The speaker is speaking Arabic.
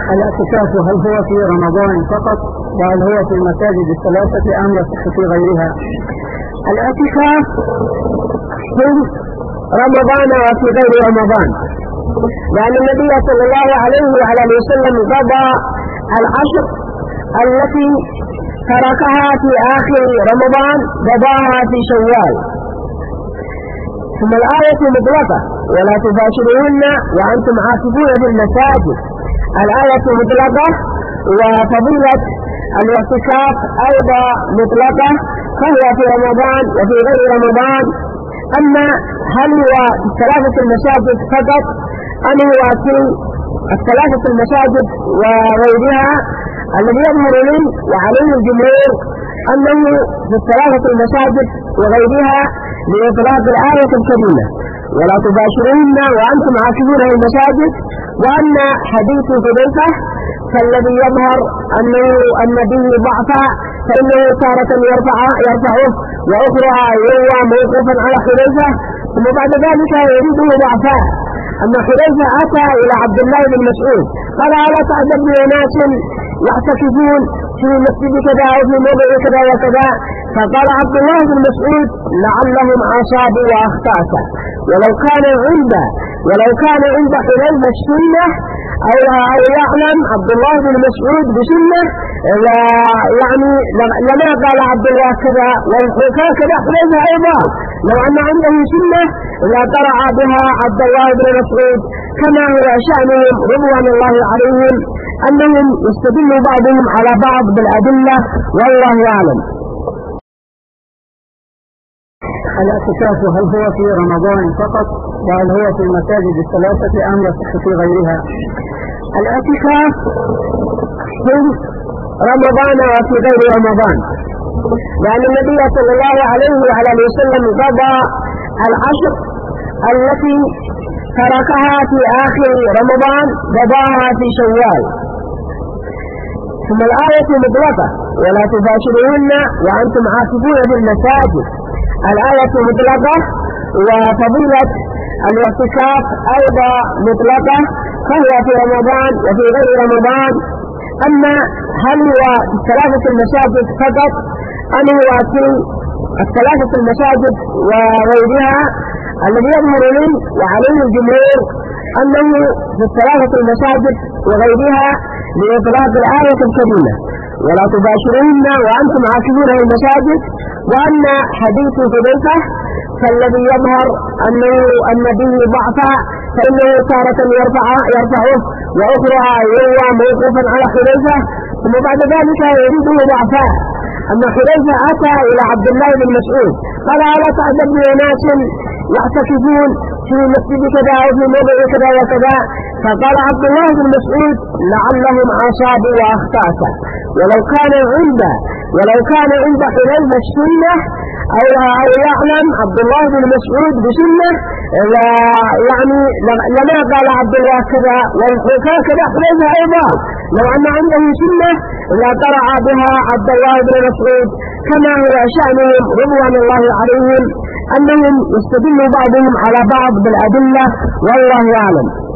الاعتكاف هل هو في رمضان فقط وهل هو في المساجد الثلاثة أم يصح في غيرها؟ الاعتكاف في رمضان وفي غير رمضان، لأن النبي صلى الله عليه وعلى وسلم قضى العشر التي تركها في آخر رمضان قضاها في شوال. ثم الآية مطلقة ولا تباشرون وأنتم عاكفون في المساجد، الآية مطلقة وفضيلة الاعتكاف أيضا مطلقة، فهو في رمضان وفي غير رمضان. أما هل هو ثلاثة المساجد فقط أم هو في الثلاثة المساجد وغيرها، الذي يظهر لي وعليه الجمهور أنه في الثلاثة المساجد وغيرها لإطلاق الآية الكريمة ولا تباشرون وأنتم عاكفون في المساجد. وأن حديث حذيفة فالذي يظهر أن به ضعفا، فإنه تارة يرفعه وأخرى يروى موقوفا على حذيفة، ثم بعد ذلك يريده ضعفا. أما حذيفة أتى إلى عبد الله بن مسعود قال ألا تعجبني أناس يعتكفون في مسجد كذا أو في موضع كذا وكذا، فقال عبد الله بن مسعود لعلهم أصابوا وأخطأت، ولو كان عند حذيفة السنة أو يعلم عبد الله بن مسعود بسنة يعني لما قال عبد الله كذا وكذا حذيفة أيضا، لو أن عنده سنة لا ترعى بها عبد الله بن مسعود، كما هو شأنهم رضوان الله عليهم أنهم يستدل بعضهم على بعض بالأدلة والله أعلم. الاعتكاف هل هو في رمضان فقط وهل هو في المساجد الثلاثة أم يصح في غيرها؟ الاعتكاف في رمضان وفي غير رمضان، لأن النبي صلى الله عليه وعلى وسلم قضى العشر التي تركها في آخر رمضان قضاها في شوال. ثم الآية مطلقة ولا تباشرون وأنتم عاكفون في المساجد، الآية مطلقة وفضيلة الاعتكاف أيضا مطلقة، فهو في رمضان وفي غير رمضان. أما هل هو ثلاثة المساجد فقط أم هو في الثلاثة المساجد وغيرها، الذي يظهر لي وعليه الجمهور أنه في الثلاثة المساجد وغيرها لإطلاق الآية الكريمة ولا تباشرون وأنتم عاكفون في المساجد. وأن حديث حذيفة فالذي يظهر أن به ضعفا، فإنه تارة يرفعه وأخرى يروى موقوفا على حذيفة، ثم بعد ذلك يريده ضعفا. أما حذيفة أتى إلى عبد الله بن مسعود قال ألا تعجبني أناس يعتكفون في مسجد كذا أو في موضع كذا وكذا، فقال عبد الله بن مسعود لعلهم أصابوا وأخطأت، ولو كان عند حذيفة السنة أو يعلم عبد الله بن مسعود بسنة يعني لما قال عبد الله كذا وكذا حذيفة أيضا، لو أن عنده سنة لا ترعى بها عبد الله بن مسعود، كما هو شأنهم رضوان الله عليهم أنهم يستدل بعضهم على بعض بالأدلة والله أعلم.